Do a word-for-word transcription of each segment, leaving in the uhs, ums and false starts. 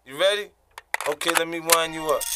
You ready? Okay, let me wind you up.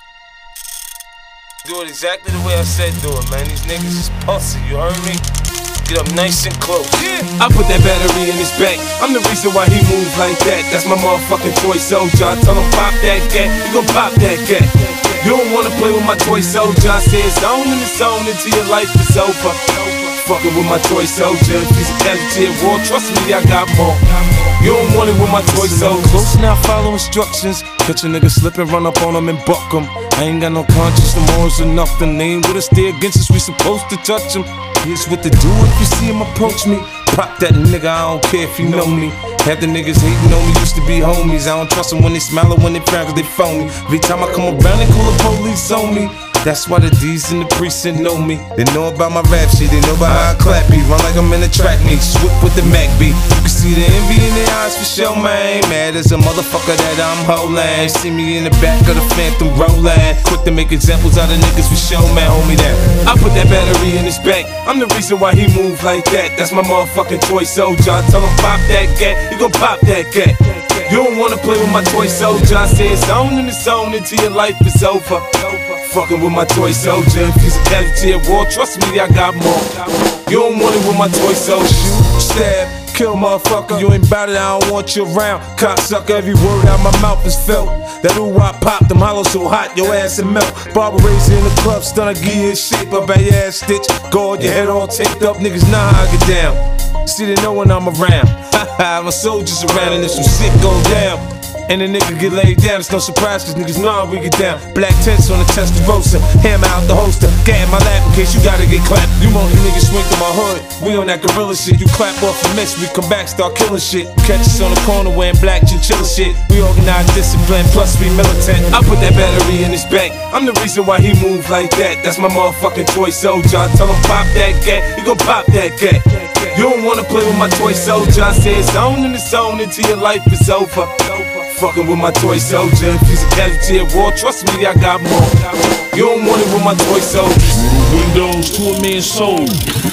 Do it exactly the way I said do it, man. These niggas is pussy, you heard me? Get up nice and close. Yeah. I put that battery in his back. I'm the reason why he moves like that. That's my motherfucking toy soldier. I tell him pop that cat, he gon' pop that cat. You don't wanna play with my toy soldier. I say it's on and it's on until your life is over. Fucking with my toy soldier. If he's a casualty at war, trust me, I got more. You don't want it with my toy soldier. Close now, follow instructions. Catch a nigga slip and run up on him and buck him. I ain't got no conscience, no morals or nothing. They ain't with us, stay against us, we supposed to touch him. Here's what to do if you see him approach me. Pop that nigga, I don't care if you know me. Half the niggas hating on me used to be homies. I don't trust them when they smile or when they frown, cause they phony. Every time I come around, they call the police on me. That's why the D's in the precinct know me. They know about my rap shit, they know about how I clap beat. Run like I'm in a track meet, swip with the Mac beat. You can see the envy in their eyes for sure, man. Mad as a motherfucker that I'm holding. See me in the back of the Phantom rolling. Quick to make examples out of niggas for sure, man. Hold me that. I put that battery in his back. I'm the reason why he move like that. That's my motherfucking toy soldier. I tell him pop that cat, he gon' pop that cat. You don't wanna play with my toy soldier. I say it's on and it's on until your life is over. Fucking with my toy soldier. If he's a casualty at war, trust me, I got more. You don't want it with my toy soldier. Shoot, stab, kill motherfucker. You ain't bout it, I don't want you around. Cocksucker, every word out my mouth is felt. That ooh-wop pop, them hollows so hot, your ass will melt. Barber raised in the club, stunner, give you a shape up at your ass stitch. Guard your head all taped up, niggas know how I get down. See, they know when I'm around. Haha, my soldiers around, and if some shit go down and the nigga get laid down, it's no surprise, cause niggas know how we get down. Black tents on the Testarossa, hammer out the holster, gat in my lap in case you gotta get clapped. You want the niggas swing through my hood, we on that gorilla shit. You clap off a miss, we come back, start killing shit. Catch us on the corner wearing black chinchilla shit. We organize discipline, plus we militant. I put that battery in his back. I'm the reason why he move like that. That's my motherfucking toy soldier. I tell him pop that cat, he gon' pop that cat. You don't wanna play with my toy soldier. I say it's on and it's on until your life is over. Fucking with my toy soldier. If he's a casualty at war, trust me, I got more. You don't want it with my toy soldier. Windows to a man's soul.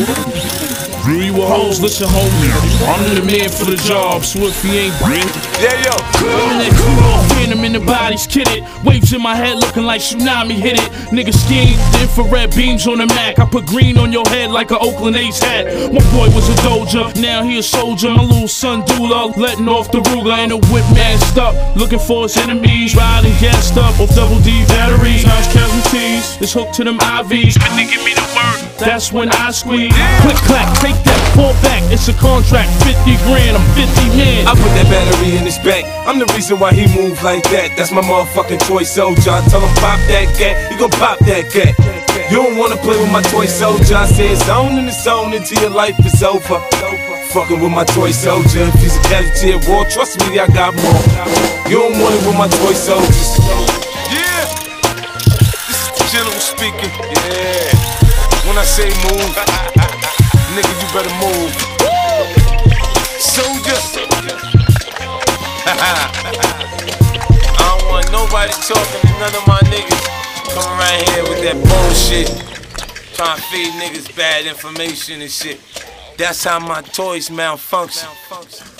Drew you a hoes, listen homie. I'm the man for the job, so if he ain't bring. Yeah, yo. I'm in that crew, phantom in the bodies, kid it. Waves in my head looking like tsunami hit it. Nigga scheme, the infrared beams on the Mac. I put green on your head like an Oakland A's hat. My boy was a doja, now he a soldier. My little son Dula, letting off the Ruger and a whip masked up. Looking for his enemies, riding gassed up off double D batteries. House casualties, it's hooked to them I Vs. But they give me the word, that's when I squeeze. Click clack, take that, fall back, it's a contract, fifty grand, I'm fifty man. I put that battery in his back. I'm the reason why he move like that. That's my motherfucking toy soldier. I tell him pop that cat, he gon' pop that cat. You don't wanna play with my toy soldier. I say it's on and it's on until your life is over. Fucking with my toy soldier. If he's a casualty at war, trust me, I got more. You don't want it with my toy soldiers. Yeah. This is the general speaking. Yeah. When I say move, nigga, you better move. Soldier. I don't want nobody talking to none of my niggas coming around here with that bullshit, trying to feed niggas bad information and shit. That's how my toys malfunction.